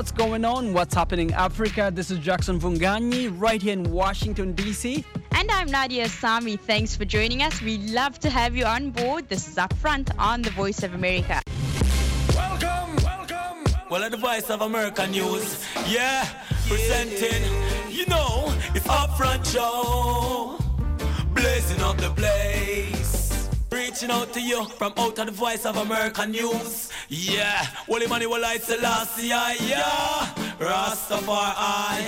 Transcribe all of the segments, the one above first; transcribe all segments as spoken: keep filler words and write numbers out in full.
what's going on, what's happening in Africa. This is Jackson Vunganyi right here in Washington, D C. And I'm Nadia Sami. Thanks for joining us. We love to have you on board. This is Upfront on the Voice of America. Welcome, welcome. Well, at the Voice of America News, yeah, presenting, you know, it's Upfront Show, blazing up the place, reaching out to you from out of the Voice of America News, yeah, Holy Money will I Selassie, yeah, Rastafari.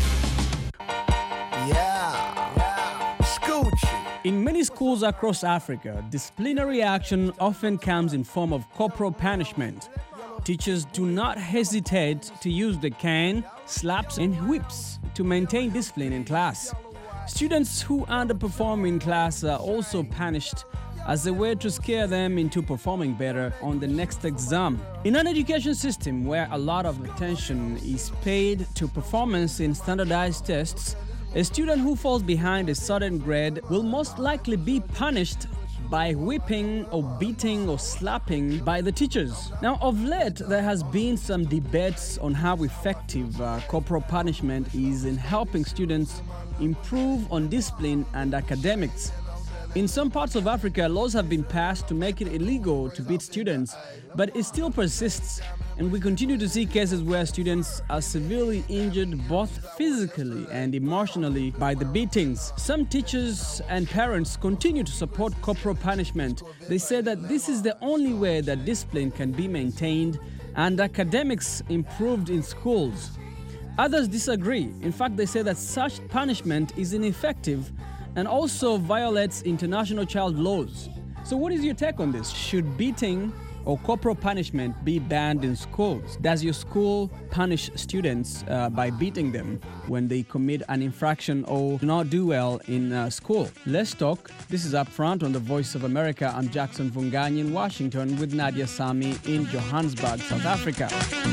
Yeah, yeah, Scoochie. In many schools across Africa, disciplinary action often comes in form of corporal punishment. Teachers do not hesitate to use the cane, slaps, and whips to maintain discipline in class. Students who underperform in class are also punished as a way to scare them into performing better on the next exam. In an education system where a lot of attention is paid to performance in standardized tests, a student who falls behind a certain grade will most likely be punished by whipping or beating or slapping by the teachers. Now, of late, there has been some debates on how effective uh, corporal punishment is in helping students improve on discipline and academics. In some parts of Africa, laws have been passed to make it illegal to beat students, but it still persists, and we continue to see cases where students are severely injured both physically and emotionally by the beatings. Some teachers and parents continue to support corporal punishment. They say that this is the only way that discipline can be maintained and academics improved in schools. Others disagree. In fact, they say that such punishment is ineffective and also violates international child laws. So what is your take on this? Should beating or corporal punishment be banned in schools? Does your school punish students uh, by beating them when they commit an infraction or do not do well in uh, school? Let's talk. This is Upfront on the Voice of America. I'm Jackson Vunganyi in Washington with Nadia Sami in Johannesburg, South Africa.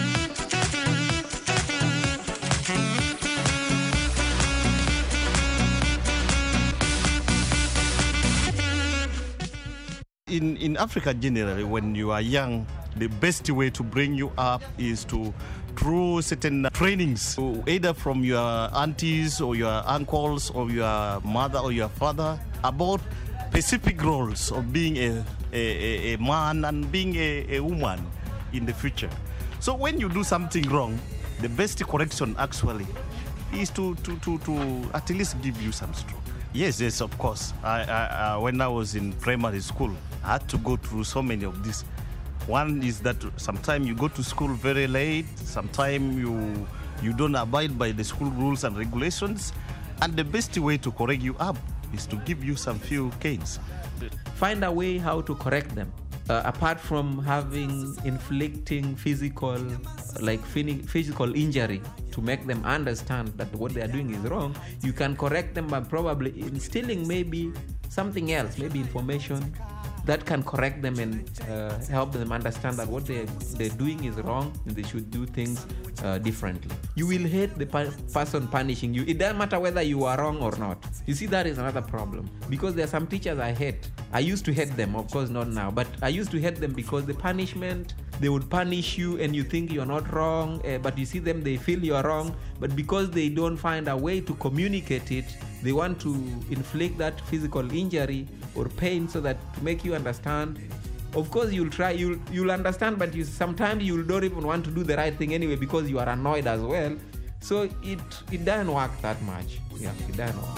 In, in Africa generally, when you are young, the best way to bring you up is to through certain trainings, either from your aunties or your uncles or your mother or your father, about specific roles of being a, a, a man and being a, a woman in the future. So when you do something wrong, the best correction actually is to, to, to, to at least give you some stroke. Yes, yes, of course. I, I, uh, when I was in primary school, I had to go through so many of these. One is that sometimes you go to school very late, sometimes you you don't abide by the school rules and regulations, and the best way to correct you up is to give you some few canes. Find a way how to correct them. Uh, apart from having inflicting physical, like physical injury to make them understand that what they are doing is wrong, you can correct them by probably instilling maybe something else, maybe information that can correct them and uh, help them understand that what they, they're doing is wrong and they should do things uh, differently. You will hate the pa- person punishing you. It doesn't matter whether you are wrong or not. You see, that is another problem. Because there are some teachers I hate. I used to hate them, of course not now, but I used to hate them because the punishment, they would punish you and you think you're not wrong, uh, but you see them, they feel you're wrong, but because they don't find a way to communicate it, they want to inflict that physical injury or pain so that to make you understand. Of course, you'll try, you'll you'll understand, but you sometimes you don't even want to do the right thing anyway because you are annoyed as well. So it it doesn't work that much. Yeah, it doesn't work.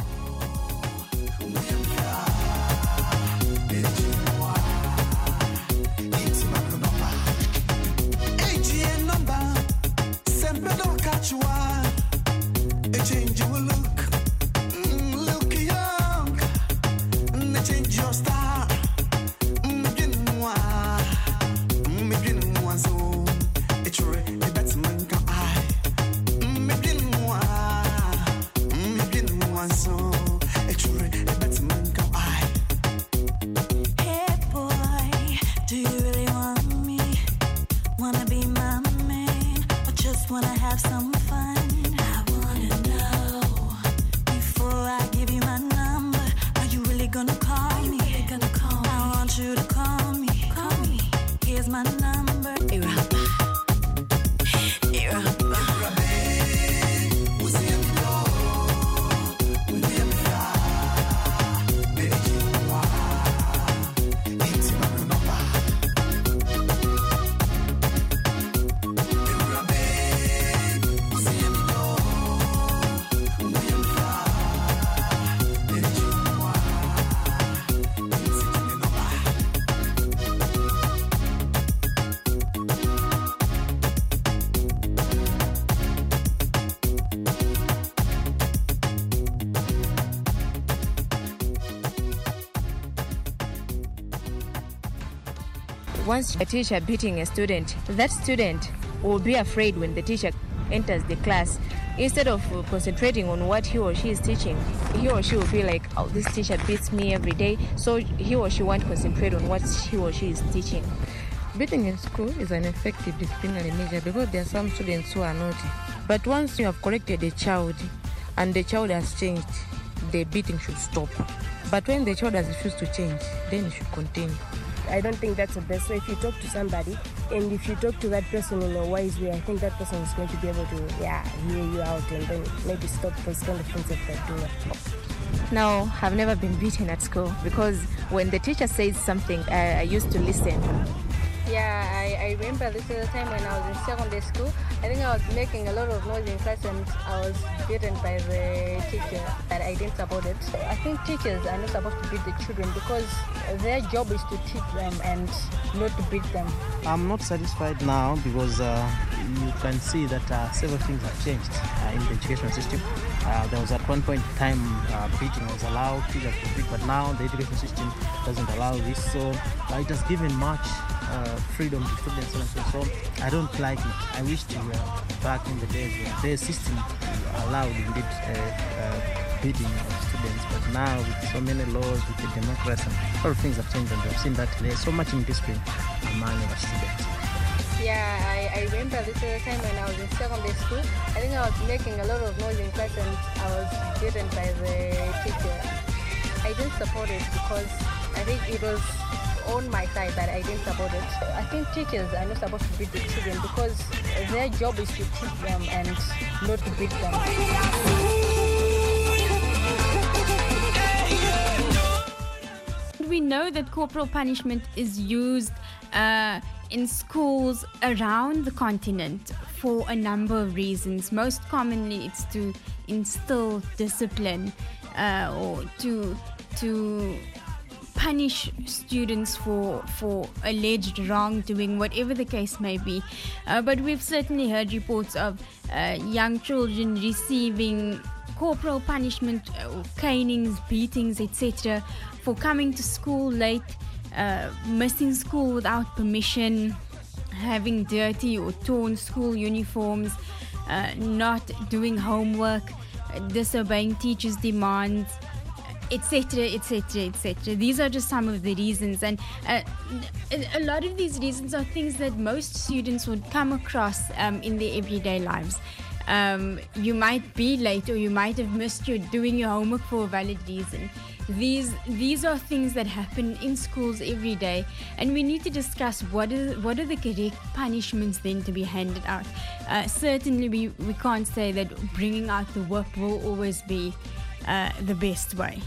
My number, Irapa, Irapa. once a teacher beating a student, that student will be afraid when the teacher enters the class. Instead of concentrating on what he or she is teaching, he or she will feel like, oh, this teacher beats me every day, so he or she won't concentrate on what he or she is teaching. Beating in school is an effective disciplinary measure because there are some students who are naughty. But once you have corrected a child and the child has changed, the beating should stop. But when the child has refused to change, then you should continue. I don't think that's the best way. If you talk to somebody and if you talk to that person in a wise way, I think that person is going to be able to, yeah, hear you out and then maybe stop those kind of things that they're doing. No, I've never been beaten at school because when the teacher says something, I, I used to listen. Yeah, I, I remember this is the time when I was in secondary school. I think I was making a lot of noise in class and I was beaten by the teacher, but I didn't support it. I think teachers are not supposed to beat the children because their job is to teach them and not to beat them. I'm not satisfied now because uh, you can see that uh, several things have changed uh, in the education system. Uh, there was at one point in time uh, beating was allowed, teachers to beat, but now the education system doesn't allow this. So uh, it has given much Uh, freedom to students and so on. So I don't like it. I wish we were back in the days where the system allowed indeed uh, uh, beating of students, but now with so many laws, with the democracy, a lot of things have changed and we've seen that there's so much indiscipline among our students. Yeah, I, I remember this is the time when I was in secondary school. I think I was making a lot of noise in class and I was beaten by the teacher. I didn't support it because I think it was on my side, but I didn't support it. I think teachers are not supposed to beat the children because their job is to teach them and not to beat them. We know that corporal punishment is used uh, in schools around the continent for a number of reasons. Most commonly, it's to instill discipline uh, or to to punish students for for alleged wrongdoing, whatever the case may be. Uh, but we've certainly heard reports of uh, young children receiving corporal punishment, uh, canings, beatings, et cetera, for coming to school late, uh, missing school without permission, having dirty or torn school uniforms, uh, not doing homework, uh, disobeying teachers' demands, etc, etc, etc. These are just some of the reasons, and uh, a lot of these reasons are things that most students would come across um, in their everyday lives. Um, you might be late, or you might have missed your doing your homework for a valid reason. These these are things that happen in schools every day, and we need to discuss what is what are the correct punishments then to be handed out. Uh, certainly, we, we can't say that bringing out the work will always be uh, the best way.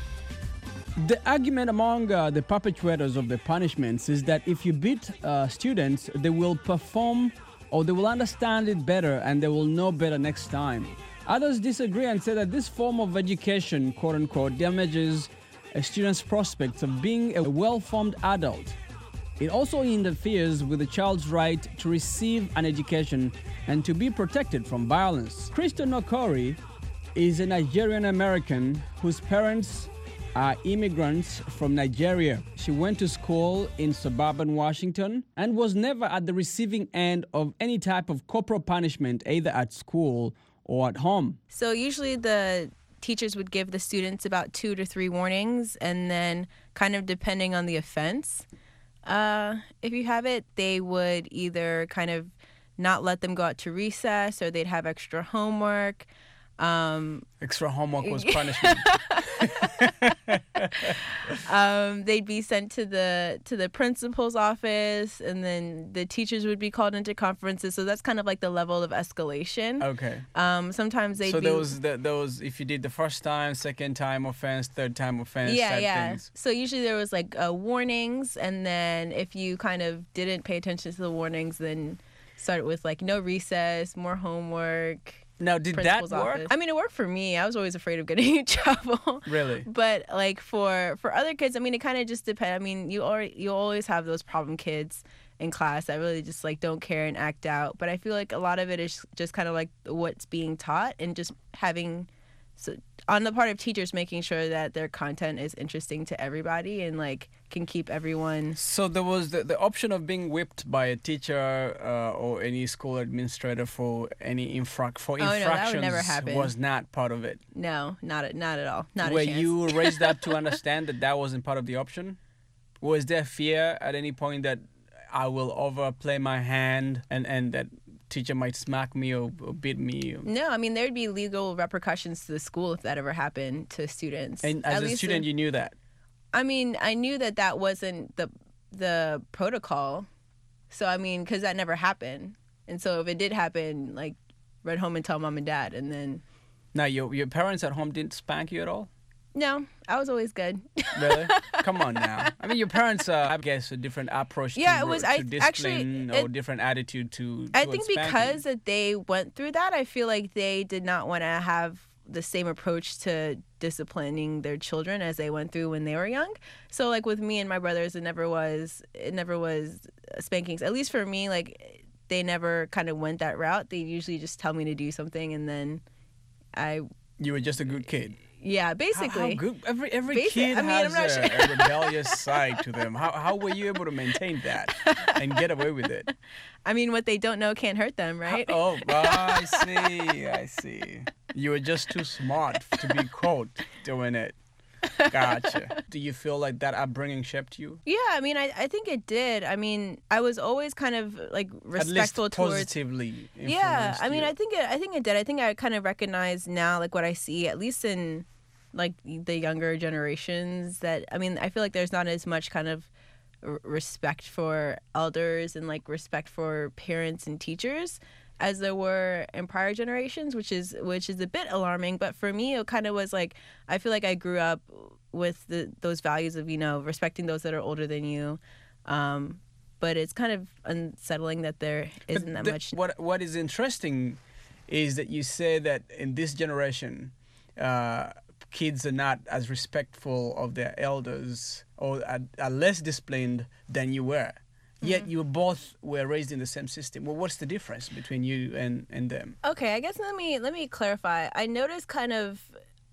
The argument among uh, the perpetrators of the punishments is that if you beat uh, students, they will perform or they will understand it better and they will know better next time. Others disagree and say that this form of education, quote unquote, damages a student's prospects of being a well-formed adult. It also interferes with a child's right to receive an education and to be protected from violence. Crystal Nokori is a Nigerian American whose parents are immigrants from Nigeria. She went to school in suburban Washington and was never at the receiving end of any type of corporal punishment, either at school or at home. So usually the teachers would give the students about two to three warnings, and then kind of depending on the offense, uh, if you have it, they would either kind of not let them go out to recess, or they'd have extra homework. Um, Extra homework was punishment. um, they'd be sent to the to the principal's office, and then the teachers would be called into conferences. So that's kind of like the level of escalation. Okay. Um, sometimes they. So be, there was the, there was if you did the first time, second time offense, third time offense. Yeah, type yeah. Things. So usually there was like uh, warnings, and then if you kind of didn't pay attention to the warnings, then start with like no recess, more homework. Now, did that work? Office. I mean, it worked for me. I was always afraid of getting in trouble. Really? But like for for other kids, I mean, it kind of just depends. I mean, you already, you always have those problem kids in class that really just like don't care and act out. But I feel like a lot of it is just kind of like what's being taught and just having so on the part of teachers, making sure that their content is interesting to everybody and like can keep everyone. So there was the, the option of being whipped by a teacher uh, or any school administrator for any infrac for Oh, no, that would infractions never happen. was not part of it. No, not at, not at all. Not Were a chance. you raised up to understand that that wasn't part of the option? Was there fear at any point that I will overplay my hand and, and that teacher might smack me or, or beat me? No, I mean there'd be legal repercussions to the school if that ever happened to students. And as At a least student, in- you knew that. I mean, I knew that that wasn't the the protocol. So I mean, because that never happened, and so if it did happen, like, run home and tell mom and dad, and then. Now, your your parents at home didn't spank you at all? No, I was always good. Really? Come on now. I mean, your parents, uh, I guess, a different approach Yeah, to, it was- to I- discipline actually, or it- different attitude to. I towards think spanking. because that they went through that, I feel like they did not want to have the same approach to disciplining their children as they went through when they were young. So like with me and my brothers, it never was it never was spankings. At least for me, like they never kind of went that route. They usually just tell me to do something and then I. You were just a good kid. Yeah, basically. How, how good? Every every Basi- kid I mean, has I'm not a, sure. a rebellious side to them. How how were you able to maintain that and get away with it? I mean, what they don't know can't hurt them, right? Oh, I see. I see. You were just too smart to be caught doing it. Gotcha. Do you feel like that upbringing shaped you? Yeah, I mean, I, I think it did. I mean, I was always kind of like respectful At least towards. positively Yeah, influenced I mean, you. I think it. I think it did. I think I kind of recognize now, like what I see, at least in like the younger generations. That I mean, I feel like there's not as much kind of r- respect for elders and like respect for parents and teachers as there were in prior generations, which is which is a bit alarming. But for me, it kind of was like I feel like I grew up with the, those values of, you know, respecting those that are older than you. Um, but it's kind of unsettling that there isn't But that the- much. What What is interesting is that you say that in this generation, uh, kids are not as respectful of their elders or are, are less disciplined than you were. Yet you both were raised in the same system. Well, what's the difference between you and, and them? Okay, I guess let me let me clarify. I noticed kind of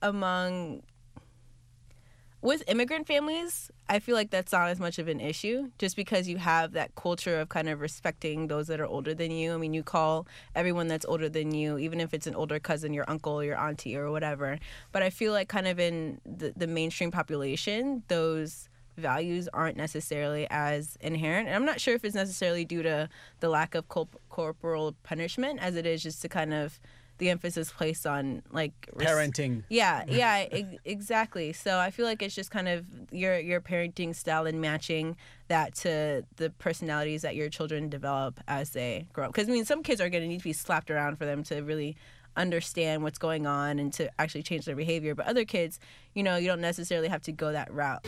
among with immigrant families, I feel like that's not as much of an issue just because you have that culture of kind of respecting those that are older than you. I mean, you call everyone that's older than you, even if it's an older cousin, your uncle, your auntie, or whatever. But I feel like kind of in the, the mainstream population, those values aren't necessarily as inherent. And I'm not sure if it's necessarily due to the lack of corp- corporal punishment as it is just to kind of the emphasis placed on like res- Parenting. Yeah, yeah, e- exactly. So I feel like it's just kind of your your parenting style and matching that to the personalities that your children develop as they grow up. Because I mean, some kids are going to need to be slapped around for them to really understand what's going on and to actually change their behavior. But other kids, you know, you don't necessarily have to go that route.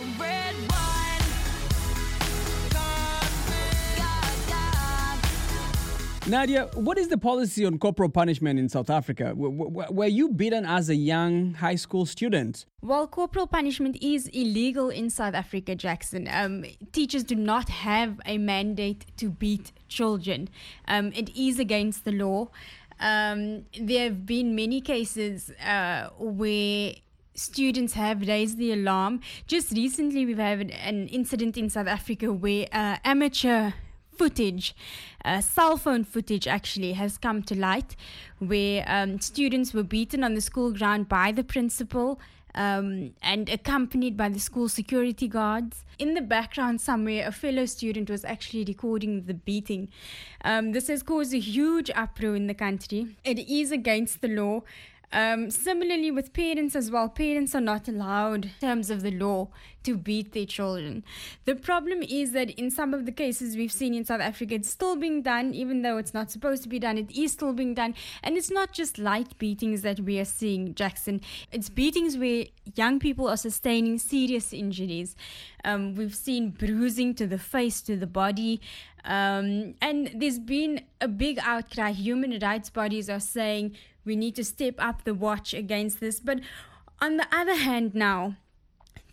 Nadia, what is the policy on corporal punishment in South Africa? W- w- were you beaten as a young high school student? Well, corporal punishment is illegal in South Africa, Jackson. Um, teachers do not have a mandate to beat children. Um, it is against the law. Um, there have been many cases uh, where students have raised the alarm. Just recently, we've had an incident in South Africa where uh, amateur footage, uh, cell phone footage actually has come to light where um, students were beaten on the school ground by the principal um, and accompanied by the school security guards. In the background somewhere, a fellow student was actually recording the beating. Um, this has caused a huge uproar in the country. It is against the law. Um, similarly with parents as well, parents are not allowed in terms of the law to beat their children. The problem is that in some of the cases we've seen in South Africa, it's still being done, even though it's not supposed to be done, it is still being done. And it's not just light beatings that we are seeing, Jackson. It's beatings where young people are sustaining serious injuries. Um, we've seen bruising to the face, to the body. Um, and there's been a big outcry. Human rights bodies are saying we need to step up the watch against this. But on the other hand now,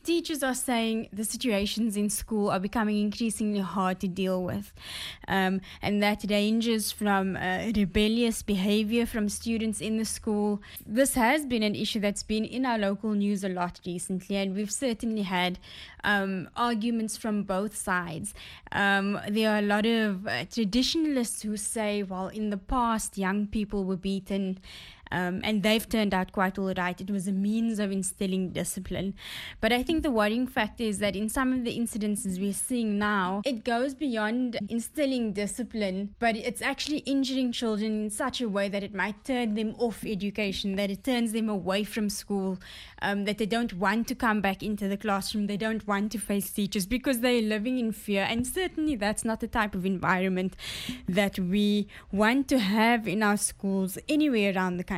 Teachers are saying the situations in school are becoming increasingly hard to deal with, um, and that ranges from uh, rebellious behavior from students in the school. This has been an issue that's been in our local news a lot recently, and we've certainly had um, arguments from both sides. Um, there are a lot of uh, traditionalists who say, well, in the past, young people were beaten, Um, and they've turned out quite all right. It was a means of instilling discipline. But I think the worrying factor is that in some of the incidences we're seeing now, it goes beyond instilling discipline, but it's actually injuring children in such a way that it might turn them off education, that it turns them away from school, um, that they don't want to come back into the classroom, they don't want to face teachers because they're living in fear. And certainly that's not the type of environment that we want to have in our schools anywhere around the country.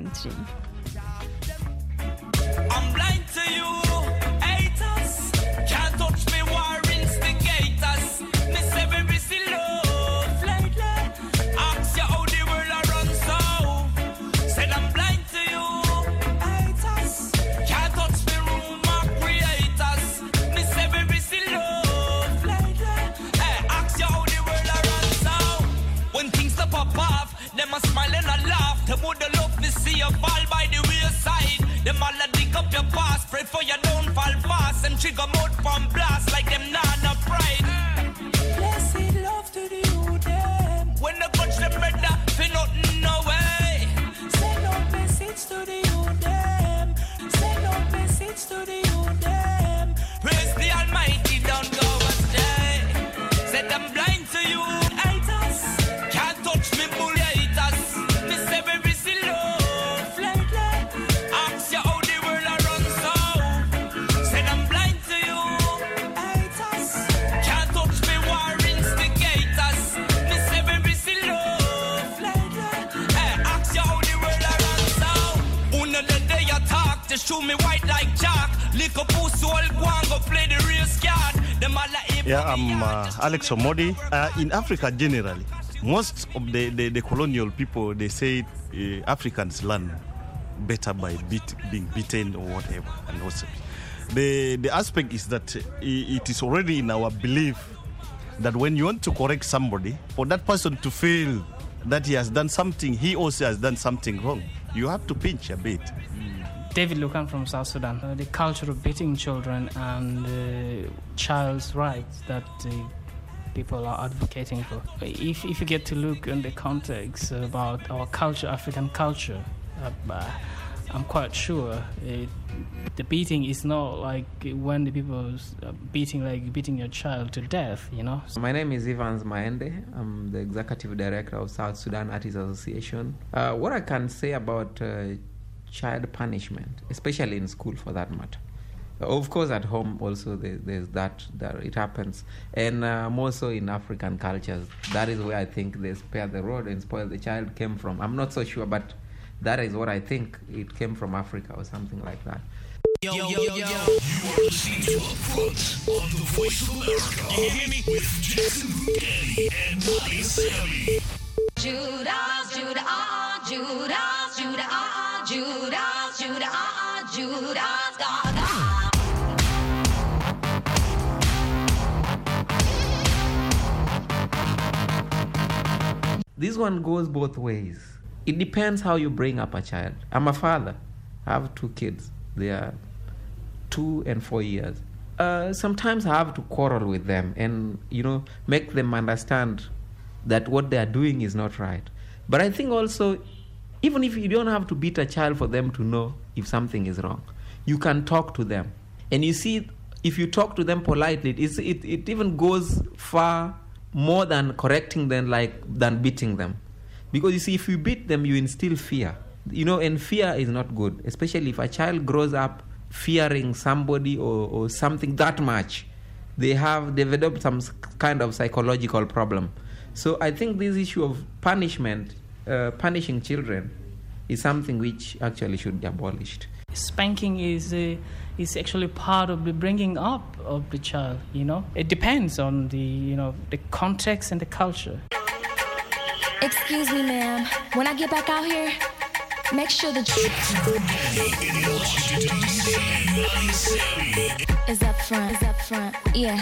I'm blind to you, haters. Can't touch me, war instigators. Miss every love lately. Ask you how the world a run so. Said I'm blind to you, haters. Can't touch me, rumor creators. Miss every love lately. Hey, ask you how the world a run so. When things stop pop off, them a smile and a laugh. Them would love me see you fall by the wayside. Them all a dig up your past, pray for you don't fall fast. And trigger mode from blast like them nana pride. Blessed love to the you them. When the coach them better, feel nothing no way. Send out message to the you them. Send out message to the you them. Praise the Almighty, don't go astray. Said I'm blind to you, haters. Can't touch me, bully. Show me white like Jack. Lick up pussy, all go and go play the real scat. Yeah, I'm uh, Alex Omodi. Uh, in Africa generally, most of the, the, the colonial people, they say uh, Africans learn better by beat, being beaten or whatever. And also, the, the aspect is that it is already in our belief that when you want to correct somebody, for that person to feel that he has done something, he also has done something wrong, you have to pinch a bit. David Lucan from South Sudan. Uh, the culture of beating children and uh, child's rights that uh, people are advocating for. If, if you get to look in the context about our culture, African culture, uh, I'm quite sure it, the beating is not like when the people are beating, like beating your child to death, you know. My name is Evans Maende. I'm the executive director of South Sudan Artists Association. Uh, what I can say about uh, child punishment, especially in school for that matter. Of course, at home also there, there's that, that it happens. And uh, more so in African cultures, that is where I think they spare the rod and spoil the child came from. I'm not so sure, but that is what I think it came from Africa or something like that. Yo, yo, yo, yo. You are listening to Up Front on the Voice of America. You hear me? With Jason Bugatti and Molly Sammy. Judas, Judah, uh-uh, Judas, Judah, uh-uh, Judas, Judah, uh-uh, Judas, God, God. This one goes both ways. It depends how you bring up a child. I'm a father. I have two kids. They are two and four years. Uh, sometimes I have to quarrel with them and, you know, make them understand that what they are doing is not right. But I think also, even if you don't have to beat a child for them to know if something is wrong, you can talk to them. And you see, if you talk to them politely, it's, it, it even goes far more than correcting them, like than beating them. Because you see, if you beat them, you instill fear. You know, and fear is not good, especially if a child grows up fearing somebody or, or something that much. They have developed some kind of psychological problem. So I think this issue of punishment, uh, punishing children, is something which actually should be abolished. Spanking is uh, is actually part of the bringing up of the child. You know, it depends on the you know the context and the culture. Excuse me, ma'am. When I get back out here, make sure that you. is up front, is up front, yeah.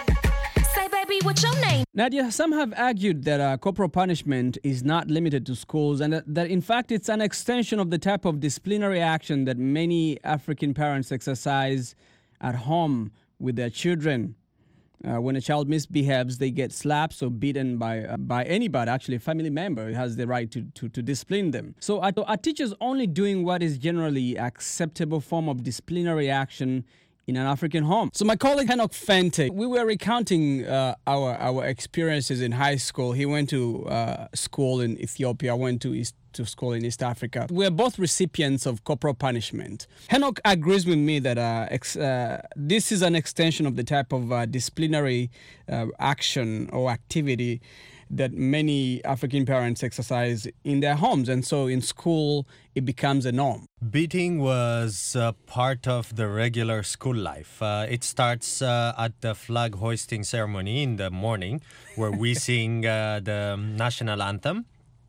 Say, baby, what's your name? Nadia, some have argued that uh, corporal punishment is not limited to schools and that, that, in fact, it's an extension of the type of disciplinary action that many African parents exercise at home with their children. Uh, when a child misbehaves, they get slapped or beaten by uh, by anybody, actually a family member has the right to, to, to discipline them. So are, are teachers only doing what is generally acceptable form of disciplinary action in an African home? So my colleague Henok Fente, we were recounting uh, our our experiences in high school. He went to uh, school in Ethiopia, went to East to school in East Africa. We're both recipients of corporal punishment. Henok agrees with me that uh, ex, uh, this is an extension of the type of uh, disciplinary uh, action or activity that many African parents exercise in their homes. And so in school, it becomes a norm. Beating was uh, part of the regular school life. Uh, it starts uh, at the flag hoisting ceremony in the morning, where we sing uh, the national anthem.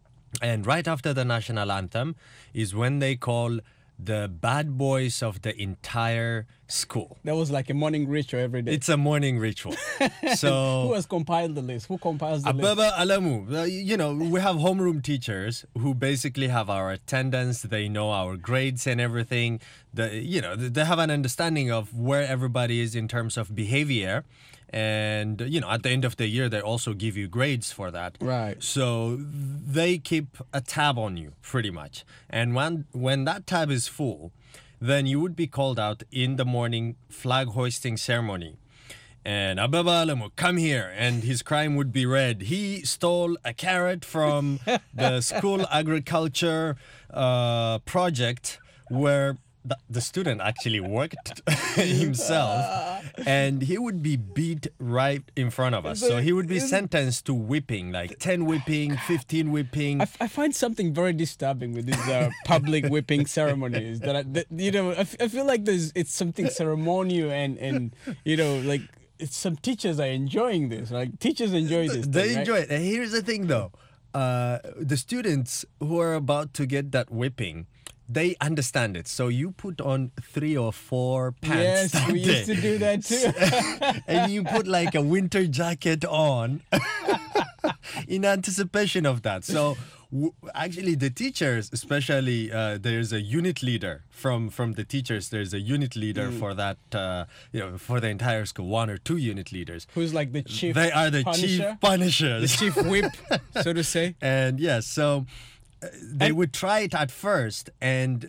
And right after the national anthem is when they call the bad boys of the entire school. That was like a morning ritual every day. It's a morning ritual. So who has compiled the list? Who compiles the list? Ababa Alamu. Uh, you know, we have homeroom teachers who basically have our attendance. They know our grades and everything. The, you know, they have an understanding of where everybody is in terms of behavior. And, you know, at the end of the year, they also give you grades for that. Right. So they keep a tab on you, pretty much. And when when that tab is full, then you would be called out in the morning flag hoisting ceremony. And Ababa Alamu, come here. And his crime would be read. He stole a carrot from the school agriculture uh, project where the, the student actually worked himself, and he would be beat right in front of us. So he would be sentenced to whipping, like ten whipping, fifteen whipping. I, I find something very disturbing with these uh, public whipping ceremonies. That, I, that you know, I, f- I feel like there's it's something ceremonial and and you know like it's, some teachers are enjoying this. Like teachers enjoy this. They thing, enjoy right? it. And here's the thing, though, uh, the students who are about to get that whipping, they understand it. So you put on three or four pants. Yes, we used to do that too. And you put like a winter jacket on in anticipation of that. So w- actually the teachers, especially uh, there's a unit leader from, from the teachers. There's a unit leader mm. for that, uh, you know, for the entire school, one or two unit leaders. Who's like the chief They are the punisher? chief punishers. The chief whip, so to say. And yes, so they and would try it at first, and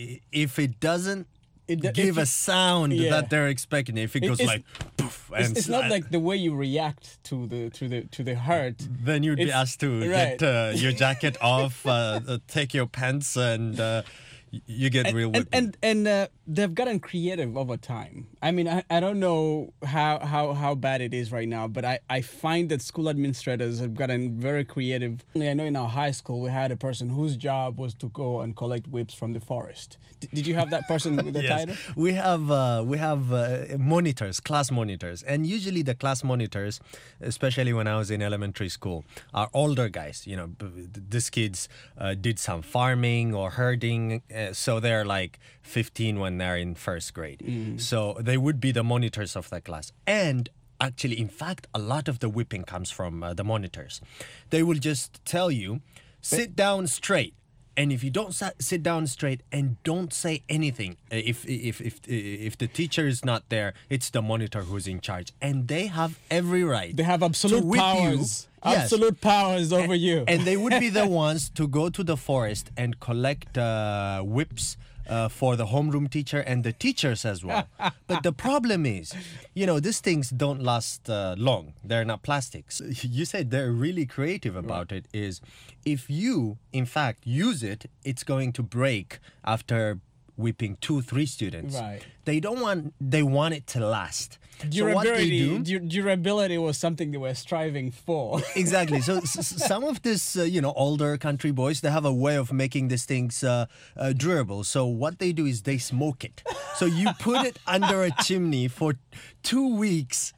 if it doesn't it, give a sound yeah. that they're expecting, if it goes it's, like poof, it's, and it's not like the way you react to the to the to the hurt. Then you'd it's, be asked to right. get uh, your jacket off, uh, uh, take your pants, and uh, you get and, real and and, and uh, they've gotten creative over time. I mean, I, I don't know how, how, how bad it is right now, but I, I find that school administrators have gotten very creative. I know in our high school we had a person whose job was to go and collect whips from the forest. D- did you have that person with the yes. title? We have uh, we have uh, monitors, class monitors, and usually the class monitors, especially when I was in elementary school, are older guys. You know, these kids uh, did some farming or herding, uh, so they're like fifteen when they're in first grade. Mm. So they would be the monitors of the class. And actually, in fact, a lot of the whipping comes from uh, the monitors. They will just tell you, sit down straight. And if you don't sit down straight and don't say anything, if if if if the teacher is not there, it's the monitor who's in charge, and they have every right. They have absolute powers, you. absolute yes. powers over and, you. And they would be the ones to go to the forest and collect uh, whips uh, for the homeroom teacher and the teachers as well. But the problem is, you know, these things don't last uh, long. They're not plastics. You said they're really creative about right. it. Is if you, in fact, use it, it's going to break after whipping two, three students. Right. They don't want. They want it to last. Durability, so what they do, du- durability was something they were striving for. Exactly. So s- some of this, uh, you know, older country boys, they have a way of making these things uh, uh, durable. So what they do is they smoke it. So you put it under a chimney for two weeks.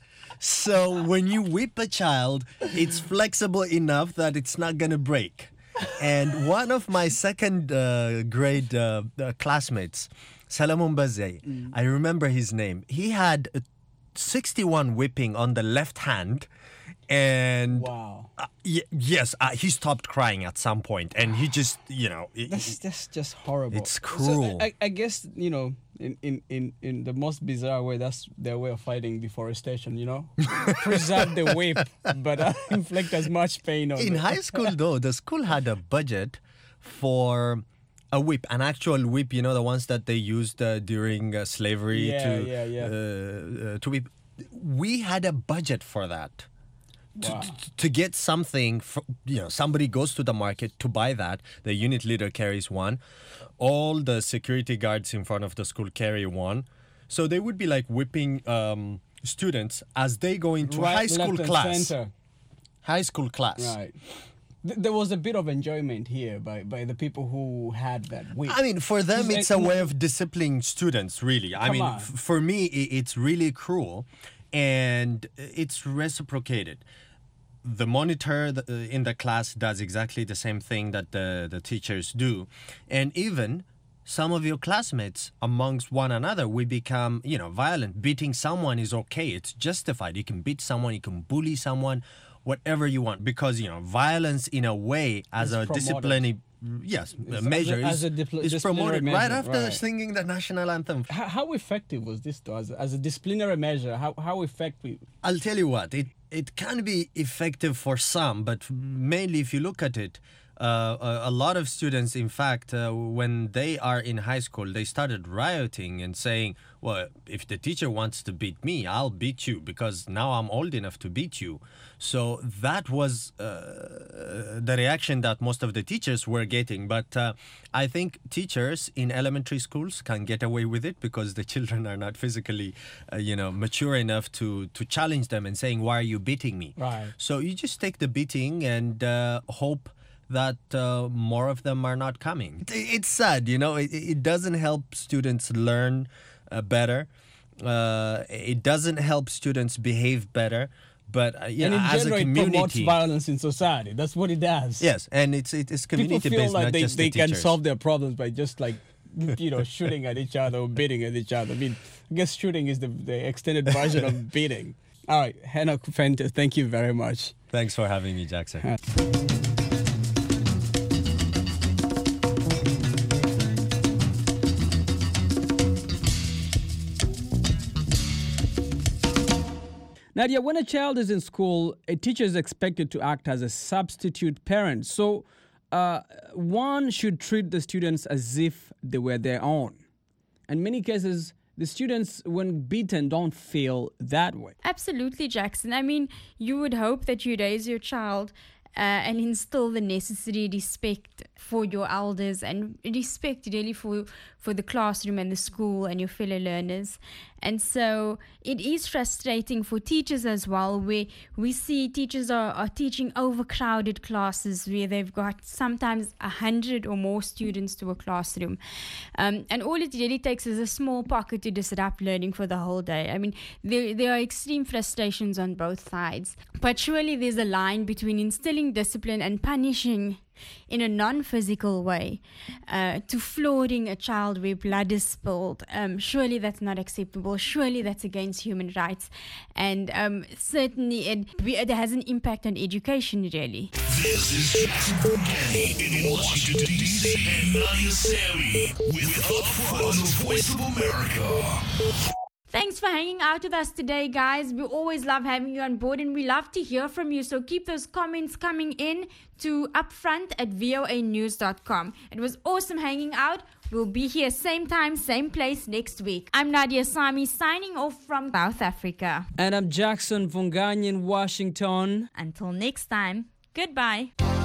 So when you whip a child, it's flexible enough that it's not going to break. And one of my second uh, grade uh, uh, classmates, Salamon Bazay. Mm. I remember his name. He had a sixty-one whipping on the left hand. And wow. uh, y- yes, uh, he stopped crying at some point, and he just, you know, it- That's it- that's just horrible. It's So, cruel. I, I guess, you know, in, in, in, in the most bizarre way, that's their way of fighting deforestation. You know, preserve the whip, but uh, inflict as much pain on in them. high school, though, the school had a budget for a whip, an actual whip. You know, the ones that they used uh, during uh, slavery Yeah, to yeah, yeah. Uh, uh, to whip. We had a budget for that. To, Wow. to, to get something, fr- you know, somebody goes to the market to buy that. The unit leader carries one. All the security guards in front of the school carry one. So they would be like whipping um, students as they go into Right, high school left and class. center. High school class. Right. Th- There was a bit of enjoyment here by, by the people who had that whip. I mean, for them, Because it's I- a way of disciplining students, really. I Come mean, on. f- for me, i- it's really cruel and it's reciprocated. The monitor th- uh, in the class does exactly the same thing that the, the teachers do. And even some of your classmates amongst one another, we become, you know, violent. Beating someone is okay. It's justified. You can beat someone, you can bully someone, whatever you want. Because, you know, violence in a way as It's a promoted. disciplinary, yes, It's as a- measure as is, a dipl- is disciplinary promoted right measure, after right. singing the national anthem. How, how effective was this, though, as, a- as a disciplinary measure? How, how effective? I'll tell you what, it, it can be effective for some, but mainly if you look at it, uh, a, a lot of students, in fact, uh, when they are in high school, they started rioting and saying, well, if the teacher wants to beat me, I'll beat you because now I'm old enough to beat you. So that was uh, the reaction that most of the teachers were getting. But uh, I think teachers in elementary schools can get away with it because the children are not physically, uh, you know, mature enough to, to challenge them and saying, why are you beating me? Right. So you just take the beating and uh, hope that uh, more of them are not coming. It- It's sad, you know, it, it doesn't help students learn uh, better. Uh, it doesn't help students behave better. But uh, you and know, in as general, a it promotes community, violence in society. That's what it does. yes, and it's it is community People feel based, like not they, just they the can teachers. solve their problems by just like, you know, shooting at each other or beating at each other. I mean, I guess shooting is the, the extended version of beating. All right, Henok Fente, thank you very much. Thanks for having me, Jackson. Nadia, when a child is in school, a teacher is expected to act as a substitute parent. So uh, one should treat the students as if they were their own. In many cases, the students, when beaten, don't feel that way. Absolutely, Jackson. I mean, you would hope that you raise your child uh, and instill the necessary respect for your elders and respect really for for the classroom and the school and your fellow learners. And so it is frustrating for teachers as well, where we see teachers are, are teaching overcrowded classes where they've got sometimes a hundred or more students to a classroom. Um, and all it really takes is a small pocket to disrupt learning for the whole day. I mean, there, there are extreme frustrations on both sides. But surely there's a line between instilling discipline and punishing in a non-physical way, uh, to flogging a child where blood is spilled. Um, surely that's not acceptable. Surely that's against human rights. And um, certainly it, it has an impact on education, really. This is Jackson Bugatti in Washington, D C and Nadia Sammy with Upfront on the Voice of America. Thanks for hanging out with us today, guys. We always love having you on board and we love to hear from you. So keep those comments coming in to upfront at v o a news dot com. It was awesome hanging out. We'll be here same time, same place next week. I'm Nadia Sami signing off from South Africa. And I'm Jackson Vungani in Washington. Until next time, goodbye.